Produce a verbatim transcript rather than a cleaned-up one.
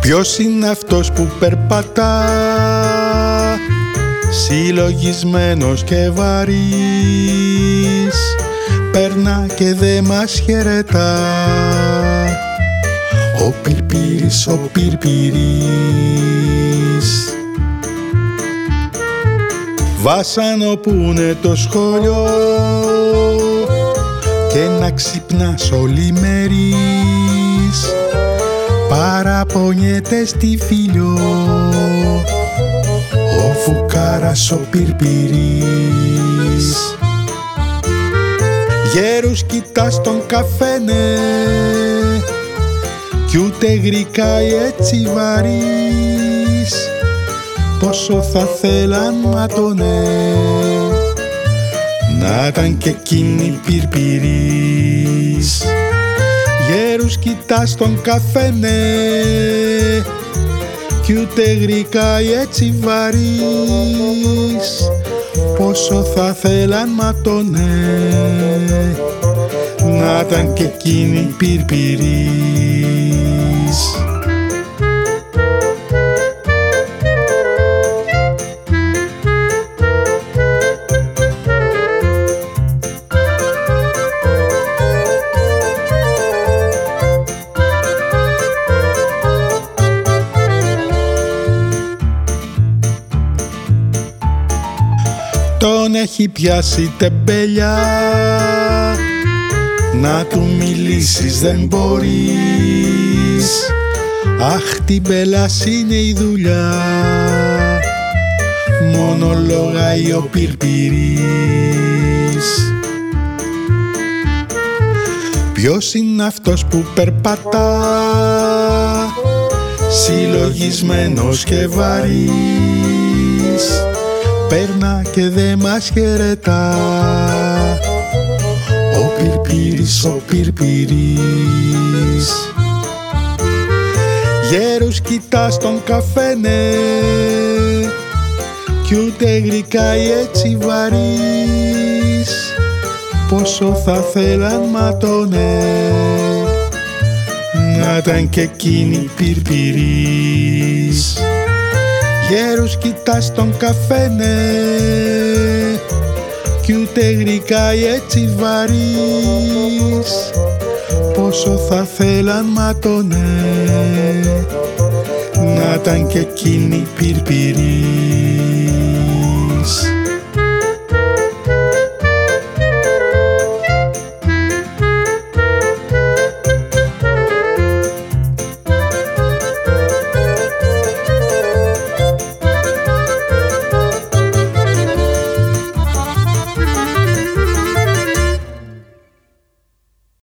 Ποιος είναι αυτός που περπατά συλλογισμένος και βαρύς, περνά και δε μας χαιρετά? Ο Πυρπύρης, ο Πυρπύρης. Βάσανο που είναι το σχολείο και να ξυπνάς όλη μερίς, παραπονιέται στη Φιλιό ο φουκάρας ο Πυρπύρης. Γέρους κοιτάς τον καφένε κι ούτε γρικάει έτσι βαρύς, πόσο θα θέλαν ματωνέ να ήταν και εκείνη Πυρπύρης. Γέρους κοιτάς τον καφένε κι ούτε γρικάει έτσι βαρύς, πόσο θα θέλαν ματωνέ να ήταν και εκείνη Πυρπύρης. Τον έχει πιάσει τεμπέλια, να του μιλήσεις δεν μπορείς. Αχ, την μπελάς είναι η δουλειά, μονολογάει ο Πυρπύρης. Ποιος είναι αυτός που περπατά συλλογισμένος και βαρύς, περνά και δε μας χαιρετά? Ο Πυρπύρης, ο Πυρπύρης. Γέρους κοιτάς τον καφένε κι ούτε γρικάει έτσι βαρύς, πόσο θα θέλαν ματωνέ να ήταν και εκείνη Πυρπύρης. Γέρους κοιτάς τον καφένε κι ούτε γρικάει έτσι βαρύς, πόσο θα θέλαν ματωνέ να ήταν και εκείνη Πυρπύρης.